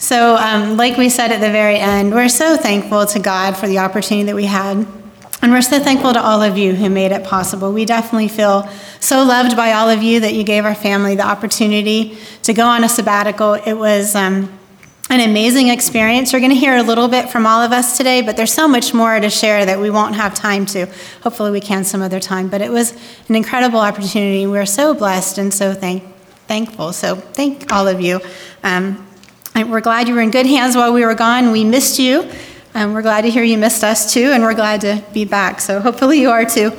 So like we said at the very end, we're so thankful to God for the opportunity that we had. And we're so thankful to all of you who made it possible. We definitely feel so loved by all of you that you gave our family the opportunity to go on a sabbatical. It was an amazing experience. You're going to hear a little bit from all of us today, but there's so much more to share that we won't have time to. Hopefully we can some other time. But it was an incredible opportunity. We're so blessed and so thankful. So thank all of you. We're glad you were in good hands while we were gone. We missed you. We're glad to hear you missed us too, and we're glad to be back. So hopefully you are too.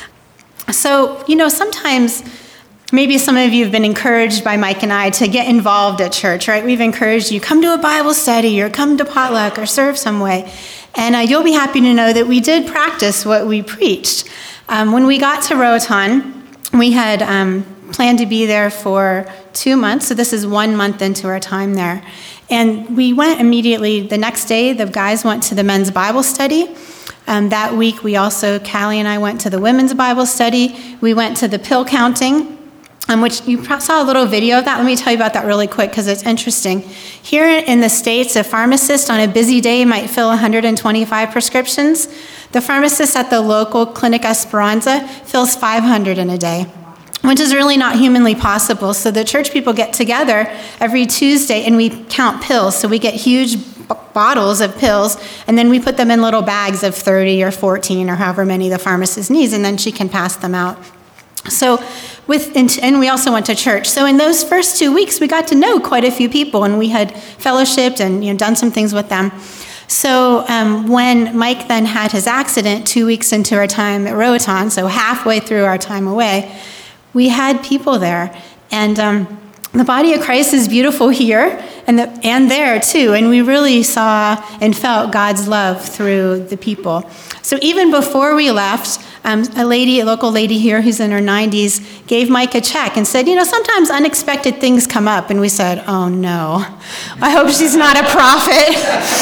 So, sometimes maybe some of you have been encouraged by Mike and I to get involved at church, right? We've encouraged you, come to a Bible study or come to potluck or serve some way. And you'll be happy to know that we did practice what we preached. When we got to Roatan, we had planned to be there for 2 months. So this is 1 month into our time there. And we went immediately the next day. The guys went to the men's Bible study. That week, Callie and I went to the women's Bible study. We went to the pill counting, which you saw a little video of that. Let me tell you about that really quick because it's interesting. Here in the States, a pharmacist on a busy day might fill 125 prescriptions. The pharmacist at the local Clinic Esperanza fills 500 in a day, which is really not humanly possible. So the church people get together every Tuesday and we count pills. So we get huge bottles of pills, and then we put them in little bags of 30 or 14 or however many the pharmacist needs, and then she can pass them out. So and we also went to church. So in those first 2 weeks, we got to know quite a few people, and we had fellowshipped and done some things with them. So when Mike then had his accident 2 weeks into our time at Roatan, so halfway through our time away, we had people there. And the body of Christ is beautiful here and there too. And we really saw and felt God's love through the people. So even before we left, a local lady here who's in her 90s gave Mike a check and said, sometimes unexpected things come up. And we said, oh no, I hope she's not a prophet.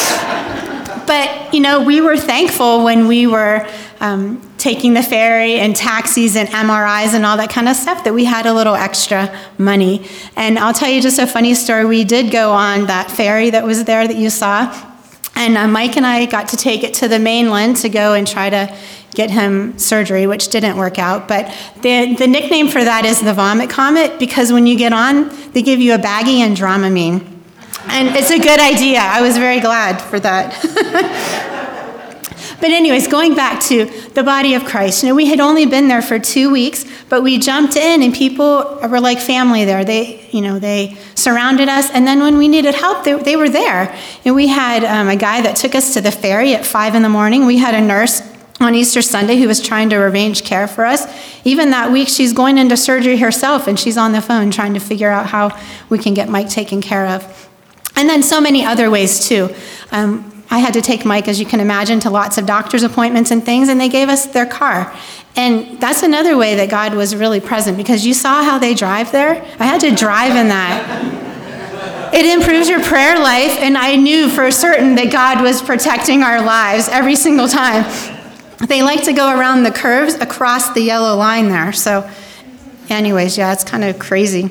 But, we were thankful when we were taking the ferry and taxis and MRIs and all that kind of stuff that we had a little extra money. And I'll tell you just a funny story. We did go on that ferry that was there that you saw. And Mike and I got to take it to the mainland to go and try to get him surgery, which didn't work out. But the nickname for that is the vomit comet, because when you get on, they give you a baggie and Dramamine. And it's a good idea. I was very glad for that. But anyways, going back to the body of Christ, we had only been there for 2 weeks, but we jumped in and people were like family there. They surrounded us. And then when we needed help, they were there. And we had a guy that took us to the ferry at 5 a.m. We had a nurse on Easter Sunday who was trying to arrange care for us. Even that week, she's going into surgery herself, and she's on the phone trying to figure out how we can get Mike taken care of. And then so many other ways, too. I had to take Mike, as you can imagine, to lots of doctor's appointments and things, and they gave us their car. And that's another way that God was really present, because you saw how they drive there. I had to drive in that. It improves your prayer life, and I knew for certain that God was protecting our lives every single time. They like to go around the curves across the yellow line there. So anyways, yeah, it's kind of crazy.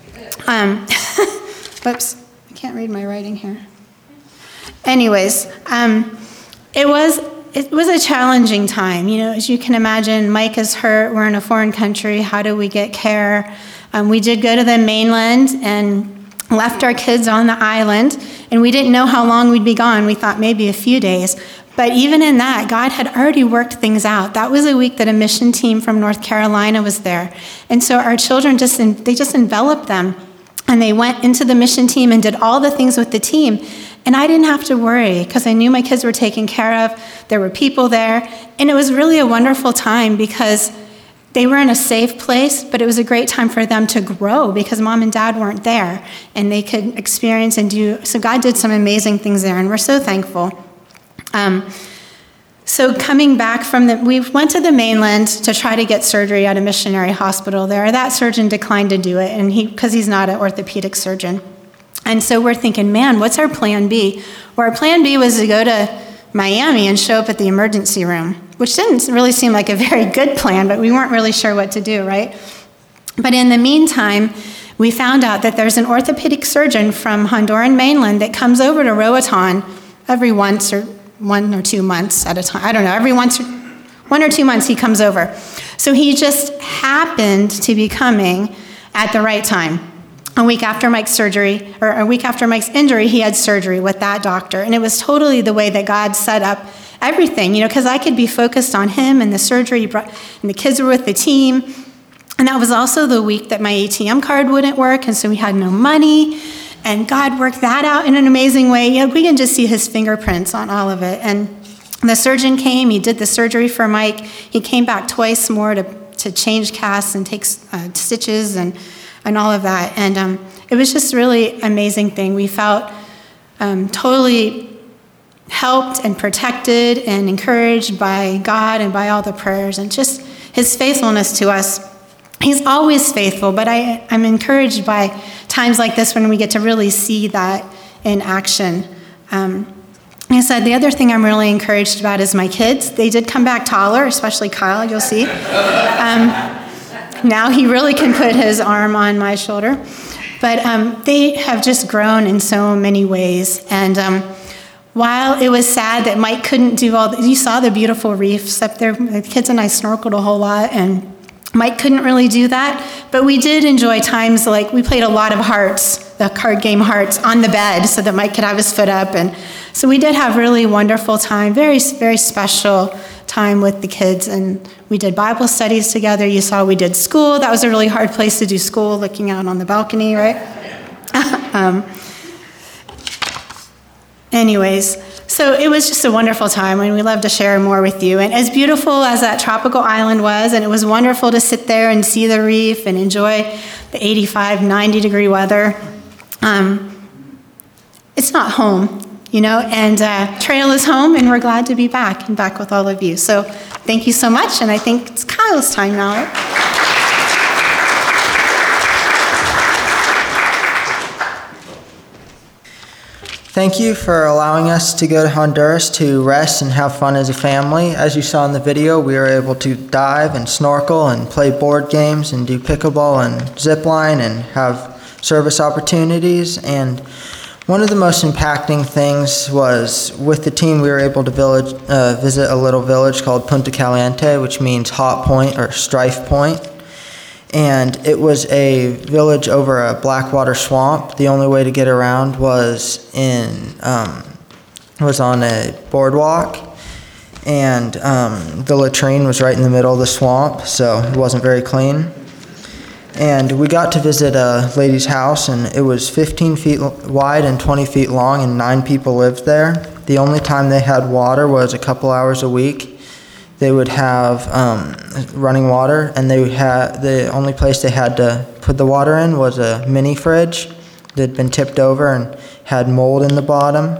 Whoops, I can't read my writing here. Anyways, it was a challenging time. As you can imagine, Mike is hurt. We're in a foreign country. How do we get care? We did go to the mainland and left our kids on the island, and we didn't know how long we'd be gone. We thought maybe a few days. But even in that, God had already worked things out. That was a week that a mission team from North Carolina was there. And so our children just enveloped them. And they went into the mission team and did all the things with the team. And I didn't have to worry because I knew my kids were taken care of. There were people there. And it was really a wonderful time because they were in a safe place, but it was a great time for them to grow because mom and dad weren't there. And they could experience and do. So God did some amazing things there, and we're so thankful. So coming back we went to the mainland to try to get surgery at a missionary hospital there. That surgeon declined to do it, and because he's not an orthopedic surgeon. And so we're thinking, man, what's our plan B? Well, our plan B was to go to Miami and show up at the emergency room, which didn't really seem like a very good plan, but we weren't really sure what to do, right? But in the meantime, we found out that there's an orthopedic surgeon from Honduran mainland that comes over to Roatan every 1 or 2 months at a time. I don't know, every 1 or 2 months he comes over. So he just happened to be coming at the right time. A week after Mike's injury, he had surgery with that doctor. And it was totally the way that God set up everything, because I could be focused on him and the surgery, and the kids were with the team. And that was also the week that my ATM card wouldn't work, and so we had no money. And God worked that out in an amazing way. We can just see his fingerprints on all of it. And the surgeon came, he did the surgery for Mike. He came back twice more to change casts and take stitches and all of that. And it was just really amazing thing. We felt totally helped and protected and encouraged by God and by all the prayers and just his faithfulness to us. He's always faithful, but I'm encouraged by times like this when we get to really see that in action. Like I said, the other thing I'm really encouraged about is my kids. They did come back taller, especially Kyle, you'll see. Now he really can put his arm on my shoulder. But they have just grown in so many ways. And while it was sad that Mike couldn't do you saw the beautiful reefs up there. The kids and I snorkeled a whole lot, and Mike couldn't really do that. But we did enjoy times like we played a lot of Hearts, the card game Hearts, on the bed so that Mike could have his foot up. And so we did have really wonderful time, very, very special time with the kids. And we did Bible studies together. You saw we did school. That was a really hard place to do school, looking out on the balcony, right? Anyways, so it was just a wonderful time, and we love to share more with you. And as beautiful as that tropical island was, and it was wonderful to sit there and see the reef and enjoy the 85, 90 degree weather, it's not home, and Trail is home, and we're glad to be back with all of you. So thank you so much, and I think it's Kyle's time now, right? Thank you for allowing us to go to Honduras to rest and have fun as a family. As you saw in the video, we were able to dive and snorkel and play board games and do pickleball and zip line and have service opportunities. And one of the most impacting things was with the team we were able to visit a little village called Punta Caliente, which means hot point or strife point. And it was a village over a blackwater swamp. The only way to get around was on a boardwalk, and the latrine was right in the middle of the swamp, so it wasn't very clean. And we got to visit a lady's house, and it was 15 feet wide and 20 feet long, and 9 people lived there. The only time they had water was a couple hours a week. They would have running water, and the only place they had to put the water in was a mini fridge that had been tipped over and had mold in the bottom.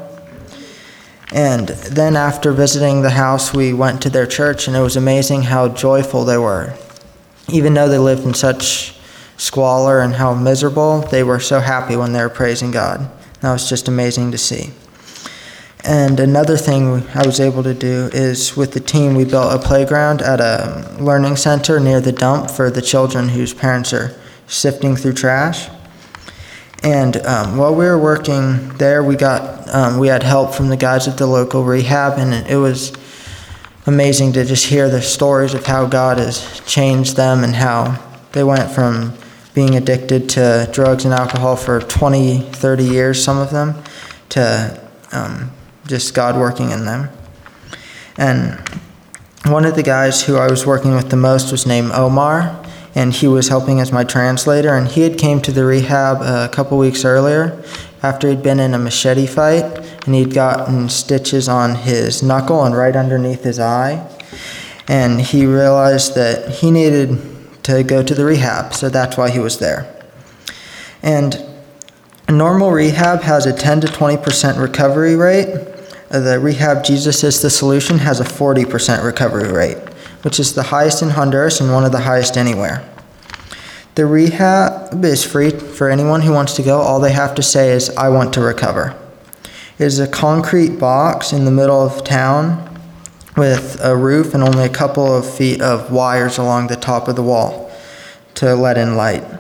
And then after visiting the house, we went to their church, and it was amazing how joyful they were. Even though they lived in such squalor and how miserable, they were so happy when they were praising God. That was just amazing to see. And another thing I was able to do is with the team, we built a playground at a learning center near the dump for the children whose parents are sifting through trash. And while we were working there, we had help from the guys at the local rehab, and it was amazing to just hear the stories of how God has changed them and how they went from being addicted to drugs and alcohol for 20, 30 years, some of them, to just God working in them. And one of the guys who I was working with the most was named Omar, and he was helping as my translator, and he had came to the rehab a couple weeks earlier after he'd been in a machete fight, and he'd gotten stitches on his knuckle and right underneath his eye, and he realized that he needed to go to the rehab, so that's why he was there. And normal rehab has a 10 to 20% recovery rate. The Rehab Jesus is the Solution has a 40% recovery rate, which is the highest in Honduras and one of the highest anywhere. The rehab is free for anyone who wants to go. All they have to say is, "I want to recover." It is a concrete box in the middle of town with a roof and only a couple of feet of wires along the top of the wall to let in light.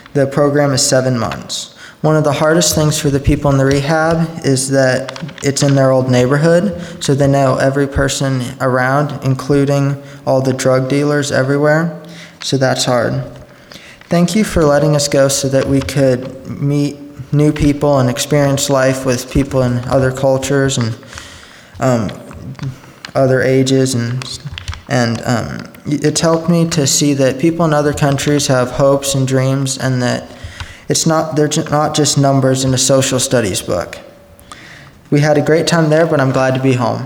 The program is 7 months. One of the hardest things for the people in the rehab is that it's in their old neighborhood, so they know every person around, including all the drug dealers everywhere, so that's hard. Thank you for letting us go so that we could meet new people and experience life with people in other cultures and other ages, and it's helped me to see that people in other countries have hopes and dreams, and that they're not just numbers in a social studies book. We had a great time there, but I'm glad to be home.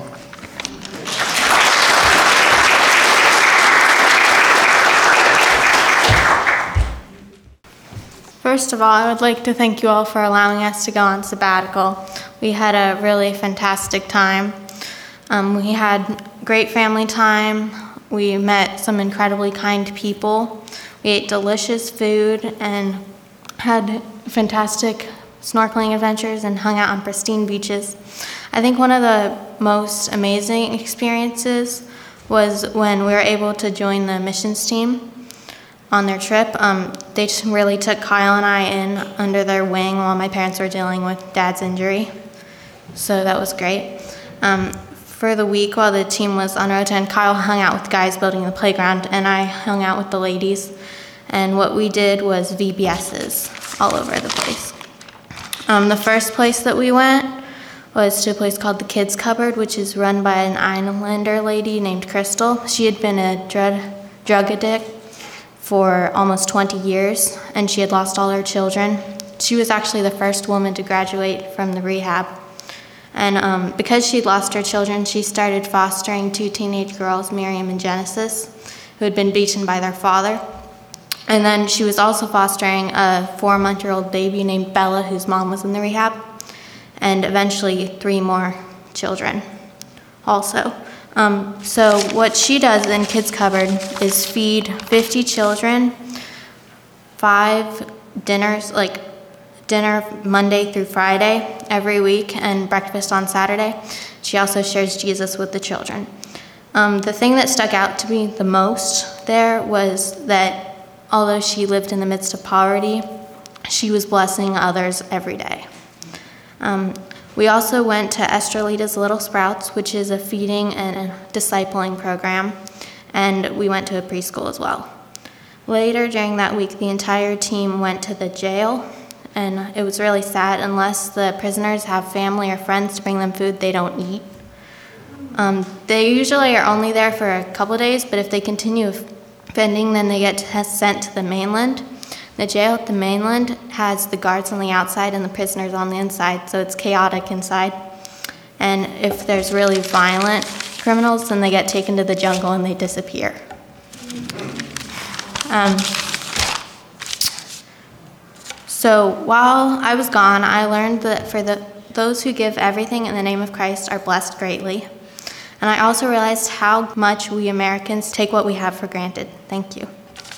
First of all, I would like to thank you all for allowing us to go on sabbatical. We had a really fantastic time. We had great family time. We met some incredibly kind people. We ate delicious food and had fantastic snorkeling adventures and hung out on pristine beaches. I think one of the most amazing experiences was when we were able to join the missions team on their trip. They just really took Kyle and I in under their wing while my parents were dealing with Dad's injury. So that was great. For the week while the team was on rotation, Kyle hung out with guys building the playground, and I hung out with the ladies. And what we did was VBSs all over the place. The first place that we went was to a place called the Kids Cupboard, which is run by an Islander lady named Crystal. She had been a drug addict for almost 20 years, and she had lost all her children. She was actually the first woman to graduate from the rehab. And because she'd lost her children, she started fostering 2 teenage girls, Miriam and Genesis, who had been beaten by their father. And then she was also fostering a 4-month-old baby named Bella, whose mom was in the rehab, and eventually 3 more children also. So what she does in Kids Cupboard is feed 50 children 5 dinners, like dinner Monday through Friday every week, and breakfast on Saturday. She also shares Jesus with the children. The thing that stuck out to me the most there was that although she lived in the midst of poverty, she was blessing others every day. We also went to Estrelita's Little Sprouts, which is a feeding and a discipling program, and we went to a preschool as well. Later during that week, the entire team went to the jail, and it was really sad. Unless the prisoners have family or friends to bring them food, they don't eat. They usually are only there for a couple days, but if they continue offending, then they get sent to the mainland. The jail at the mainland has the guards on the outside and the prisoners on the inside, so it's chaotic inside. And if there's really violent criminals, then they get taken to the jungle and they disappear. So while I was gone, I learned that those who give everything in the name of Christ are blessed greatly. And I also realized how much we Americans take what we have for granted. Thank you.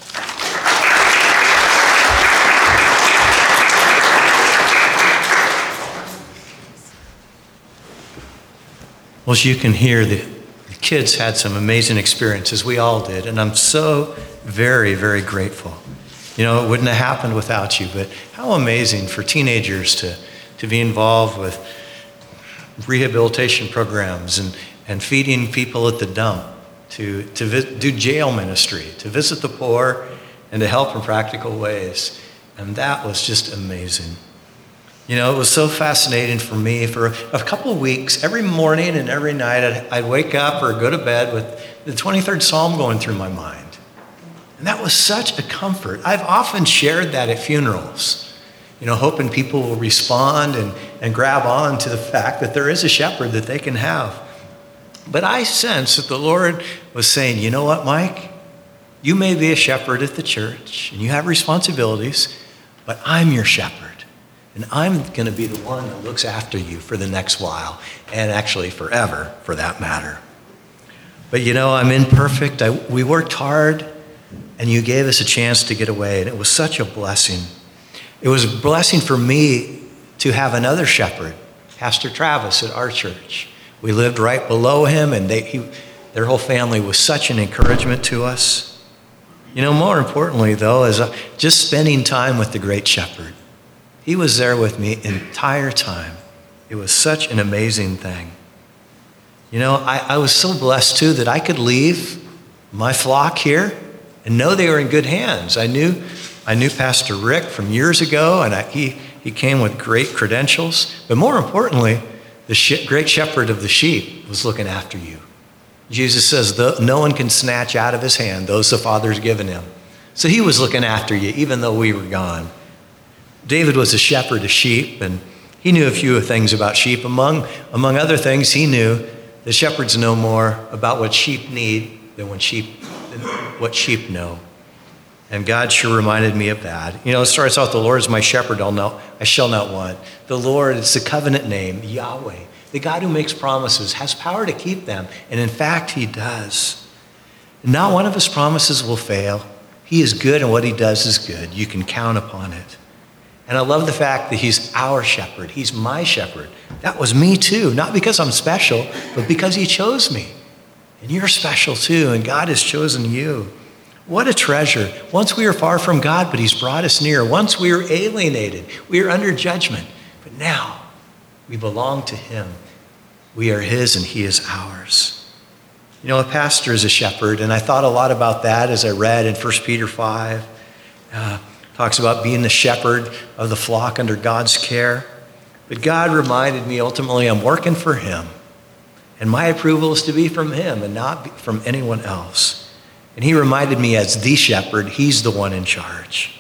Well, as you can hear, the kids had some amazing experiences. We all did. And I'm so very, very grateful. You know, it wouldn't have happened without you, but how amazing for teenagers to be involved with rehabilitation programs and feeding people at the dump, to do jail ministry, to visit the poor, and to help in practical ways. And that was just amazing. You know, it was so fascinating for me. For a couple of weeks, every morning and every night, I'd wake up or go to bed with the 23rd Psalm going through my mind. And that was such a comfort. I've often shared that at funerals, you know, hoping people will respond and grab on to the fact that there is a shepherd that they can have. But I sense that the Lord was saying, you know what, Mike? You may be a shepherd at the church and you have responsibilities, but I'm your shepherd. And I'm going to be the one that looks after you for the next while, and actually forever, for that matter. But you know, I'm imperfect. We worked hard, and you gave us a chance to get away, and it was such a blessing. It was a blessing for me to have another shepherd, Pastor Travis at our church. We lived right below him, and their whole family was such an encouragement to us. More importantly, though, is just spending time with the great shepherd. He was there with me the entire time. It was such an amazing thing. I was so blessed, too, that I could leave my flock here and know they were in good hands. I knew Pastor Rick from years ago, and he came with great credentials. But more importantly, the great shepherd of the sheep was looking after you. Jesus says, no one can snatch out of his hand those the Father's given him. So he was looking after you, even though we were gone. David was a shepherd of sheep, and he knew a few things about sheep. Among other things, he knew that shepherds know more about what sheep need than what sheep know. And God sure reminded me of that. It starts out, the Lord is my shepherd, I shall not want. The Lord, it's the covenant name, Yahweh. The God who makes promises has power to keep them. And in fact, he does. Not one of his promises will fail. He is good, and what he does is good. You can count upon it. And I love the fact that he's our shepherd. He's my shepherd. That was me too. Not because I'm special, but because he chose me. And you're special too, and God has chosen you. What a treasure. Once we were far from God, but he's brought us near. Once we were alienated. We were under judgment. But now we belong to him. We are his and he is ours. A pastor is a shepherd, and I thought a lot about that as I read in 1 Peter 5. Talks about being the shepherd of the flock under God's care. But God reminded me, ultimately, I'm working for him. And my approval is to be from him and not from anyone else. And he reminded me, as the shepherd, he's the one in charge.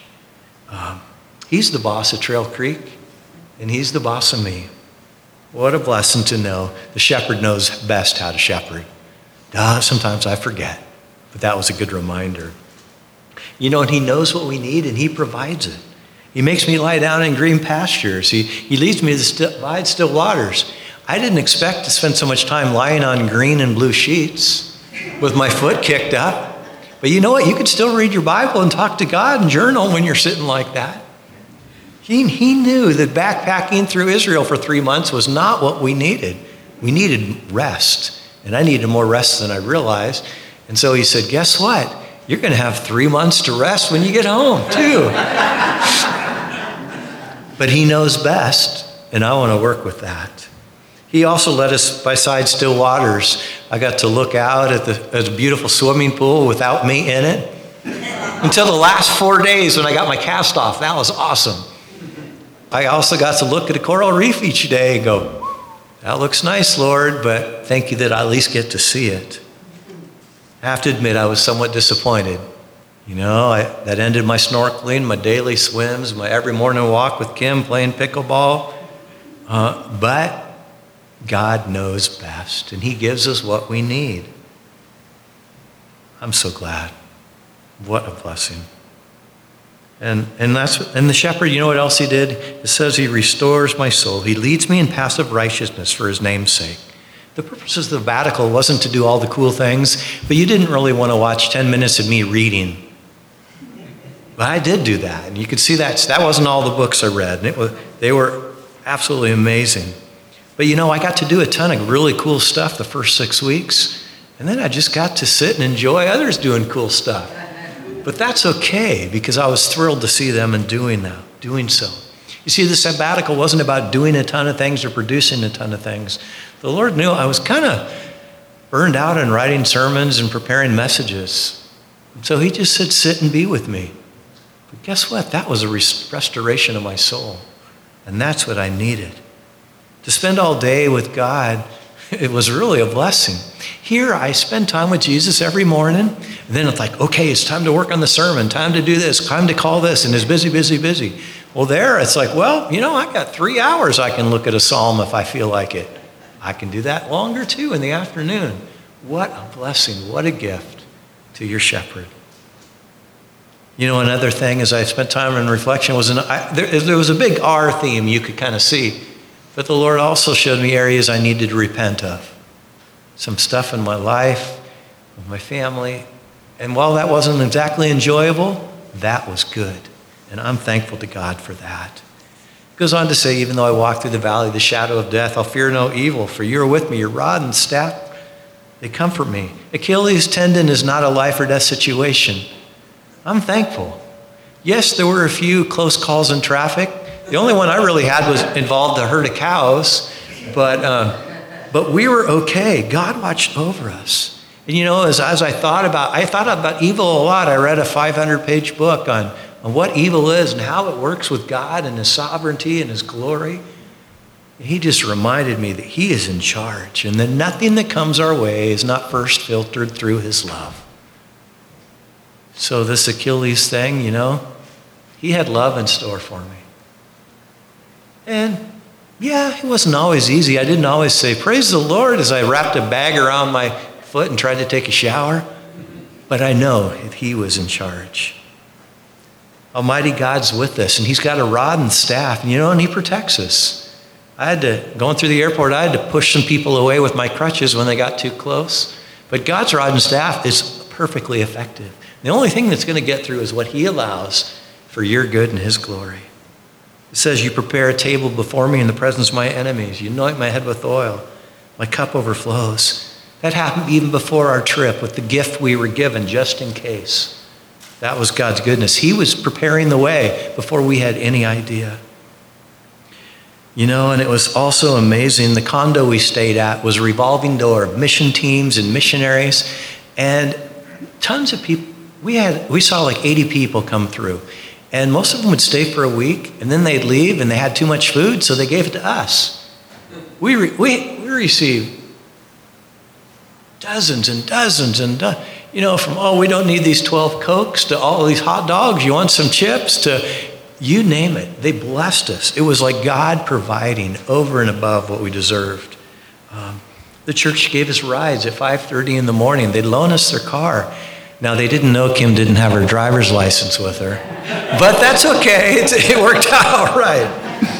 He's the boss of Trail Creek, and he's the boss of me. What a blessing to know the shepherd knows best how to shepherd. Sometimes I forget, but that was a good reminder. And he knows what we need, and he provides it. He makes me lie down in green pastures. He leads me to still waters. I didn't expect to spend so much time lying on green and blue sheets with my foot kicked up. But you know what? You could still read your Bible and talk to God and journal when you're sitting like that. He knew that backpacking through Israel for 3 months was not what we needed. We needed rest, and I needed more rest than I realized. And so he said, guess what? You're going to have 3 months to rest when you get home, too. But he knows best, and I want to work with that. He also led us beside still waters. I got to look out at the beautiful swimming pool without me in it until the last 4 days when I got my cast off. That was awesome. I also got to look at a coral reef each day and go, that looks nice, Lord, but thank you that I at least get to see it. I have to admit, I was somewhat disappointed. That ended my snorkeling, my daily swims, my every morning walk with Kim playing pickleball. But God knows best, and he gives us what we need. I'm so glad. What a blessing. And the shepherd, you know what else he did? It says he restores my soul. He leads me in paths of righteousness for his name's sake. The purpose of the sabbatical wasn't to do all the cool things, but you didn't really want to watch 10 minutes of me reading. But I did do that, and you could see that wasn't all the books I read. And they were absolutely amazing. But I got to do a ton of really cool stuff the first 6 weeks, and then I just got to sit and enjoy others doing cool stuff. But that's okay, because I was thrilled to see them and doing so. You see, the sabbatical wasn't about doing a ton of things or producing a ton of things. The Lord knew I was kind of burned out on writing sermons and preparing messages. So he just said, sit and be with me. But guess what? That was a restoration of my soul. And that's what I needed. To spend all day with God, it was really a blessing. Here, I spend time with Jesus every morning. And then it's like, okay, it's time to work on the sermon, time to do this, time to call this, and it's busy, busy, busy. Well, there, it's like, well, I got 3 hours I can look at a psalm if I feel like it. I can do that longer, too, in the afternoon. What a blessing, what a gift to your shepherd. Another thing as I spent time in reflection was there was a big R theme you could kind of see. But the Lord also showed me areas I needed to repent of. Some stuff in my life, with my family. And while that wasn't exactly enjoyable, that was good. And I'm thankful to God for that. It goes on to say, even though I walk through the valley of the shadow of death, I'll fear no evil, for you are with me. Your rod and staff, they comfort me. Achilles' tendon is not a life or death situation. I'm thankful. Yes, there were a few close calls in traffic. The only one I really had was involved a herd of cows, but we were okay. God watched over us. And as I thought about evil a lot. I read a 500-page book on what evil is and how it works with God and his sovereignty and his glory. And he just reminded me that he is in charge and that nothing that comes our way is not first filtered through his love. So this Achilles thing, he had love in store for me. And yeah, it wasn't always easy. I didn't always say, praise the Lord, as I wrapped a bag around my foot and tried to take a shower. But I know that he was in charge. Almighty God's with us, and he's got a rod and staff, and he protects us. Going through the airport, I had to push some people away with my crutches when they got too close. But God's rod and staff is perfectly effective. The only thing that's going to get through is what he allows for your good and his glory. It says, you prepare a table before me in the presence of my enemies. You anoint my head with oil. My cup overflows. That happened even before our trip with the gift we were given just in case. That was God's goodness. He was preparing the way before we had any idea. And it was also amazing. The condo we stayed at was a revolving door of mission teams and missionaries. And tons of people. We saw like 80 people come through. And most of them would stay for a week, and then they'd leave, and they had too much food, so they gave it to us. We received dozens and dozens and from, we don't need these 12 Cokes to all these hot dogs. You want some chips to, you name it. They blessed us. It was like God providing over and above what we deserved. The church gave us rides at 5:30 in the morning. They'd loan us their car. Now, they didn't know Kim didn't have her driver's license with her, but that's okay. It worked out right.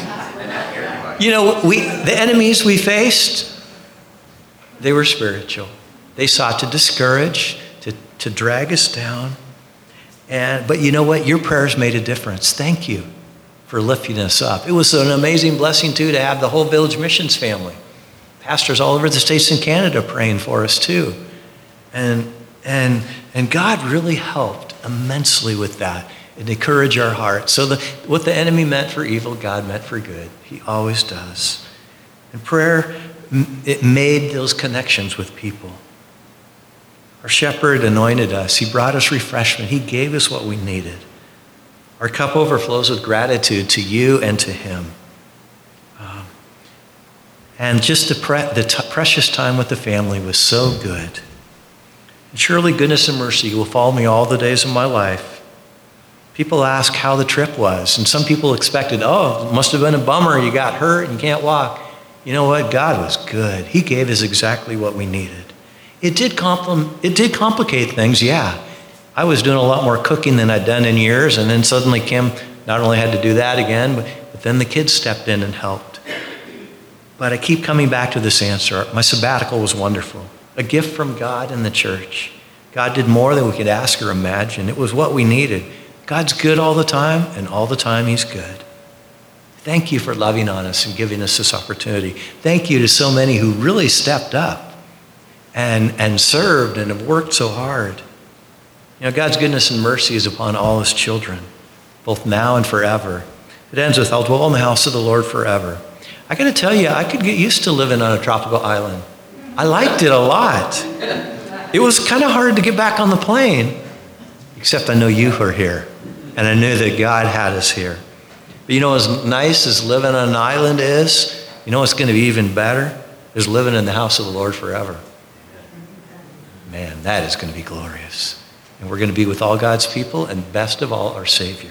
The enemies we faced, they were spiritual. They sought to discourage, to drag us down. But you know what? Your prayers made a difference. Thank you for lifting us up. It was an amazing blessing, too, to have the whole Village Missions family. Pastors all over the States and Canada praying for us, too. And God really helped immensely with that and encourage our hearts. So what the enemy meant for evil, God meant for good. He always does. And prayer, it made those connections with people. Our shepherd anointed us. He brought us refreshment. He gave us what we needed. Our cup overflows with gratitude to you and to him. And just the precious time with the family was so good. And surely goodness and mercy will follow me all the days of my life. People ask how the trip was, and some people expected, it must have been a bummer. You got hurt and you can't walk. You know what? God was good. He gave us exactly what we needed. It did complicate things, yeah. I was doing a lot more cooking than I'd done in years, and then suddenly Kim not only had to do that again, but then the kids stepped in and helped. But I keep coming back to this answer. My sabbatical was wonderful. A gift from God and the church. God did more than we could ask or imagine. It was what we needed. God's good all the time, and all the time he's good. Thank you for loving on us and giving us this opportunity. Thank you to so many who really stepped up and served and have worked so hard. God's goodness and mercy is upon all his children, both now and forever. It ends with, I'll dwell in the house of the Lord forever. I got to tell you, I could get used to living on a tropical island. I liked it a lot. It was kind of hard to get back on the plane, except I know you were here, and I knew that God had us here. But as nice as living on an island is, what's going to be even better is living in the house of the Lord forever. Man, that is going to be glorious. And we're going to be with all God's people, and best of all, our Savior.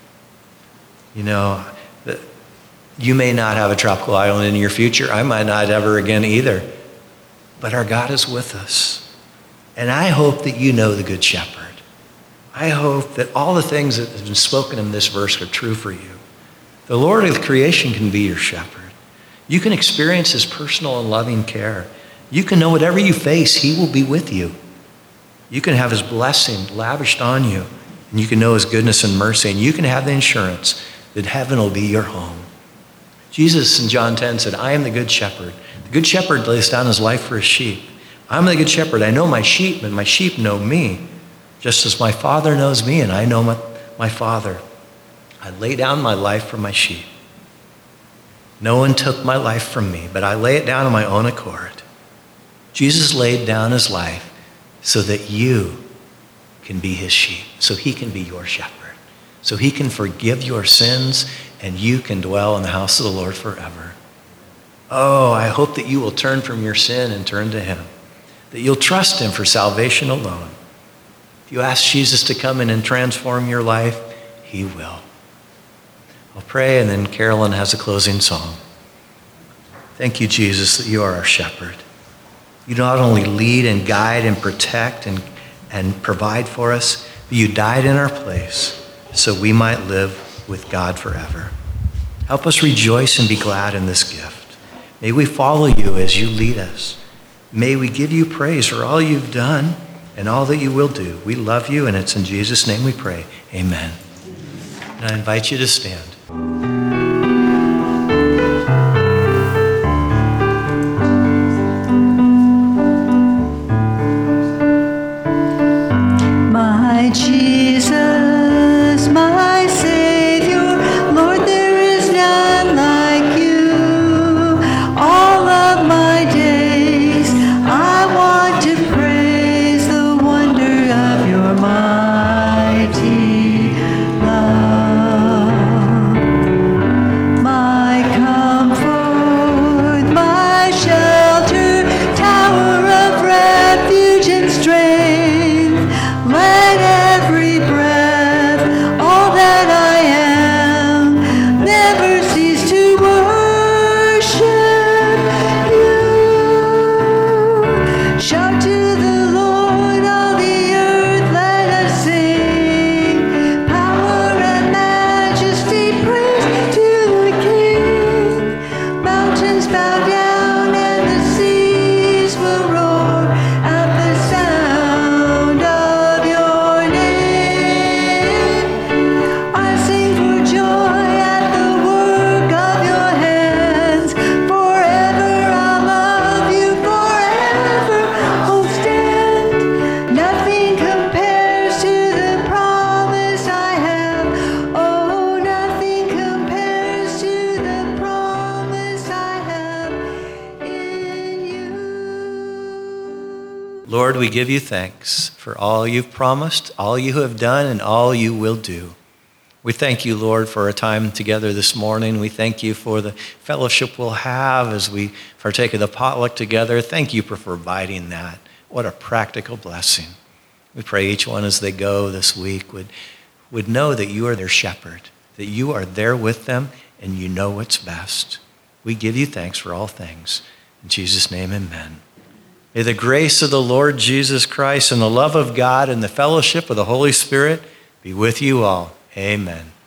You may not have a tropical island in your future. I might not ever again either. But our God is with us. And I hope that you know the Good Shepherd. I hope that all the things that have been spoken in this verse are true for you. The Lord of creation can be your shepherd. You can experience his personal and loving care. You can know whatever you face, he will be with you. You can have his blessing lavished on you, and you can know his goodness and mercy, and you can have the assurance that heaven will be your home. Jesus in John 10 said, I am the good shepherd. The good shepherd lays down his life for his sheep. I'm the good shepherd. I know my sheep, and my sheep know me. Just as my Father knows me and I know my Father, I lay down my life for my sheep. No one took my life from me, but I lay it down on my own accord. Jesus laid down his life so that you can be his sheep, so he can be your shepherd, so he can forgive your sins and you can dwell in the house of the Lord forever. Oh, I hope that you will turn from your sin and turn to him, that you'll trust him for salvation alone. If you ask Jesus to come in and transform your life, he will. I'll pray, and then Carolyn has a closing song. Thank you, Jesus, that you are our shepherd. You not only lead and guide and protect and provide for us, but you died in our place so we might live with God forever. Help us rejoice and be glad in this gift. May we follow you as you lead us. May we give you praise for all you've done and all that you will do. We love you, and it's in Jesus' name we pray. Amen. And I invite you to stand. My Jesus, my Savior, Lord, there is none like you. All of my days I want to praise the wonder of your mighty love. My comfort, my shelter, tower of refuge and strength, let every breath, all that I am, never cease to worship you. Shout to the Lord, all the earth, let us sing. Power and majesty, praise to the King. Mountains bow down and the seas will roar at the sound of your name. I sing for joy at the work of your hands. Forever I'll love you, forever I'll stand. Nothing compares to the promise I have. Oh, nothing compares to the promise I have in you. Lord, we give you thanks for all you've promised, all you have done, and all you will do. We thank you, Lord, for our time together this morning. We thank you for the fellowship we'll have as we partake of the potluck together. Thank you for providing that. What a practical blessing. We pray each one as they go this week would know that you are their shepherd, that you are there with them, and you know what's best. We give you thanks for all things. In Jesus' name, amen. May the grace of the Lord Jesus Christ and the love of God and the fellowship of the Holy Spirit be with you all. Amen.